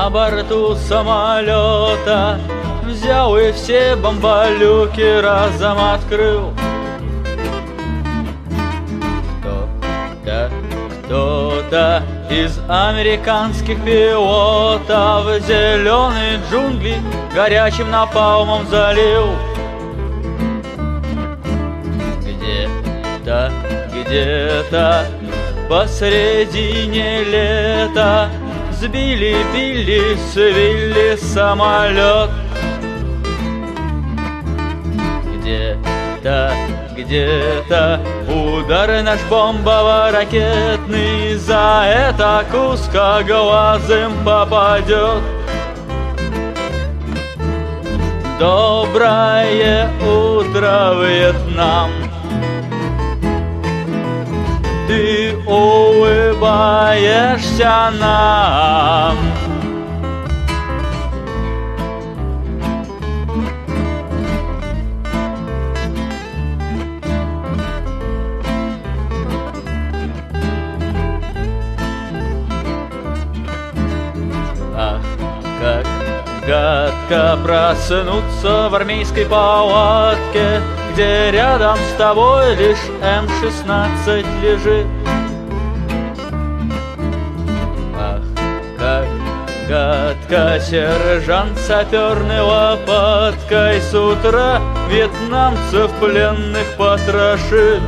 на борту самолета, взял и все бомболюки разом открыл. Кто-то из американских пилотов зеленые джунгли горячим напалмом залил. Где-то посредине лета сбили Билли с Вилли самолет. Где-то удар наш бомбово-ракетный за это узкоглазым попадет. Доброе утро, Вьетнам! Ты улыбаешься нам. Ах, как гадко проснуться в армейской палатке, где рядом с тобой лишь М-16 лежит. Ах, как гадко сержант саперной лопаткой с утра вьетнамцев пленных потрошит.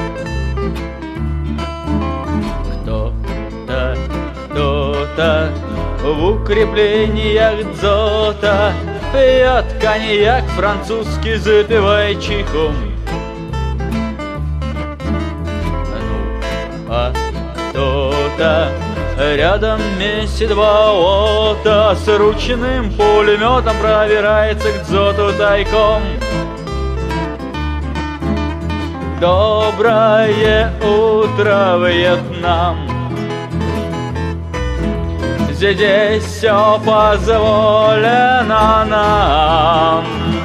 Кто-то в укреплениях дзота пьет коньяк французский, запивая чайком. Ну, а кто-то рядом месит болото, с ручным пулеметом пробирается к дзоту тайком. Доброе утро, Вьетнам! Здесь все позволено нам.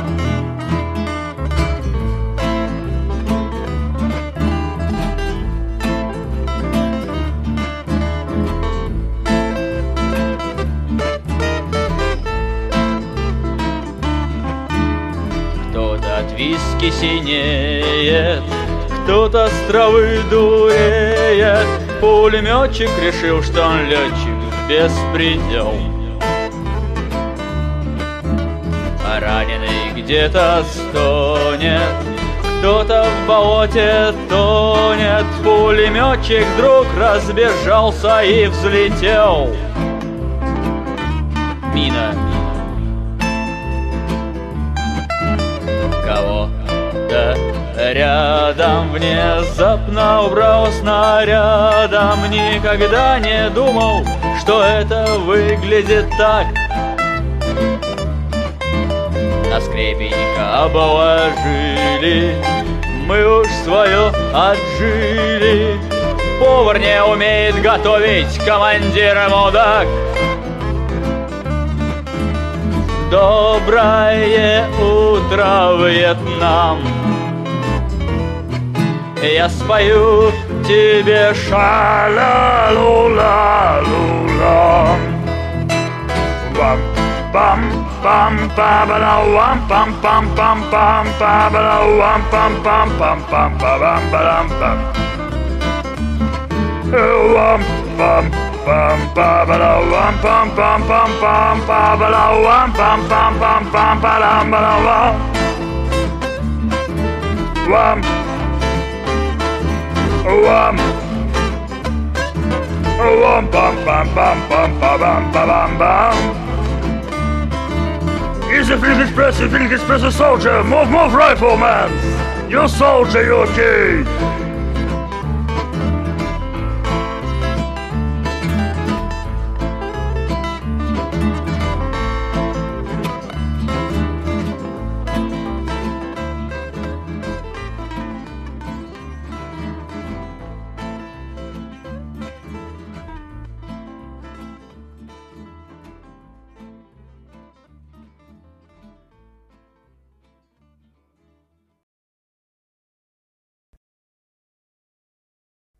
Кто-то от виски синеет, кто-то с травы дуреет. Пулеметчик решил, что он летчик беспредел. А раненый где-то стонет, кто-то в болоте тонет. Пулеметчик вдруг разбежался и взлетел. Мина. Кого-то рядом внезапно убрал снарядом. Никогда не думал, что это выглядит так. На скрепенника обложили, мы уж свое отжили. Повар не умеет готовить, командир мудак. Доброе утро, Вьетнам! Я спою тебе ша-ла-лу-ла-лу-ла. Wam-pam-pam-pam-ba-da-wam-pam-pam-pam-pam-pam-pam-pam-pam-pam-pam. Wam-pam-pam-pam-pam-pam-ba-da-wam-pam-pam-pam-pam-pam-pam-pam-pam-pam. Wam. Wam pam pam pam pam pam pam pam pam. Easy Field Express, Field Express soldier. Move, move, rifleman. You soldier, you okay?